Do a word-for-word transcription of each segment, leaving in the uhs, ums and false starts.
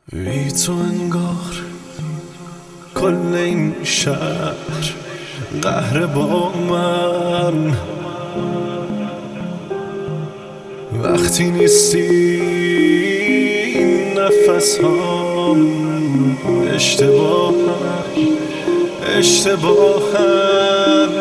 بی تو انگار کل این شهر قهر با من. وقتی نیستی نفس هم اشتباهن اشتباهن.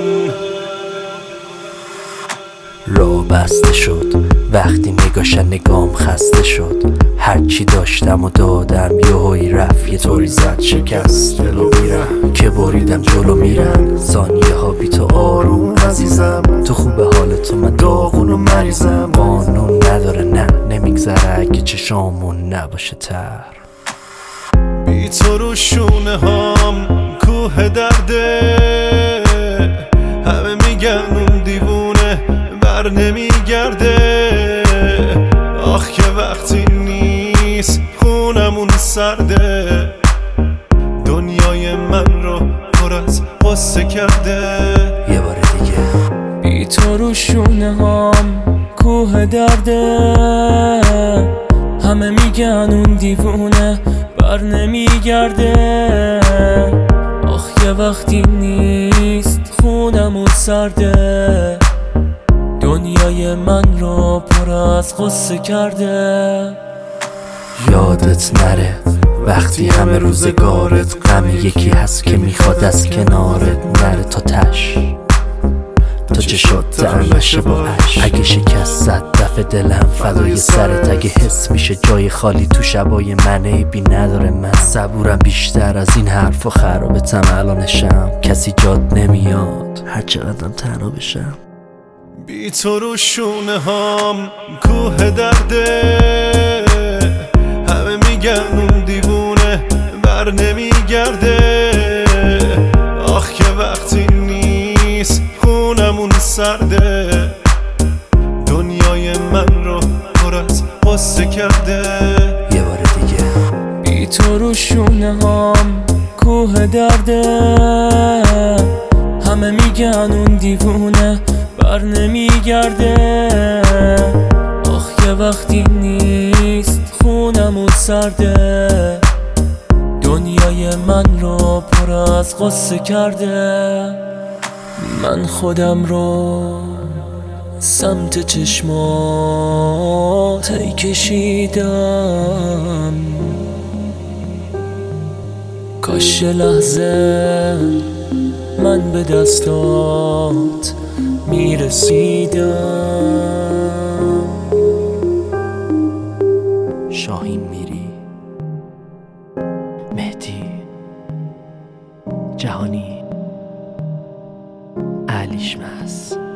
راه بسته شد وقتی نگاشن نگام خسته شد. هرچی داشتم و دادم یهویی رفت، یه طوری زد شکست دلو میرم که بریدم جلو میرم. ثانیه ها بی تو آروم عزیزم، تو خوب حالتو من داغون و مریضم. قانون نداره نه نمیگذره اگه چشامون نباشه تر. بی تو رو شونه هام کوه درده، همه میگن اون دیوونه بر نمیگرده. آخ که وقتی نیست خونمون سرده، دنیای من رو پر از قصه کرده. یه بار دیگه بی تو رو شونه هام کوه درده، همه میگن اون دیوونه بر نمیگرده. آخ یه وقتی نیست خونمون سرده، دنیای من رو پر از قصه کرده. یادت نره وقتی همه روزگارت غم یکی هست که میخواد از کنارت نره تا تش. تا چشات تر نشه با عشق، اگه شکست زد دفع دلم فدای سرت. اگه حس میشه جای خالی تو شبای من عیبی نداره، من صبورم بیشتر از این حرف و خرابتم الانشم. کسی جاد نمیاد هر چقدرم تنها بشم. بی تو رو شونه هام کوه درده، همه میگن اون دیوونه بر نمیگرده. آخ که وقتی نیست خونمون سرده، دنیای من رو پر از قصه کرده. یه بار دیگه بی تو رو شونه هام کوه درده، همه میگن اون دیوونه بر نمیگرده. آخ یه وقتی نیست خونمون سرده، دنیای من رو پر از قصه کرده. من خودم رو سمت چشمات ای کشیدم، کاش لحظه من به دستات میرسیدم. شاهین میری، مهدی جهانی، علیش مس.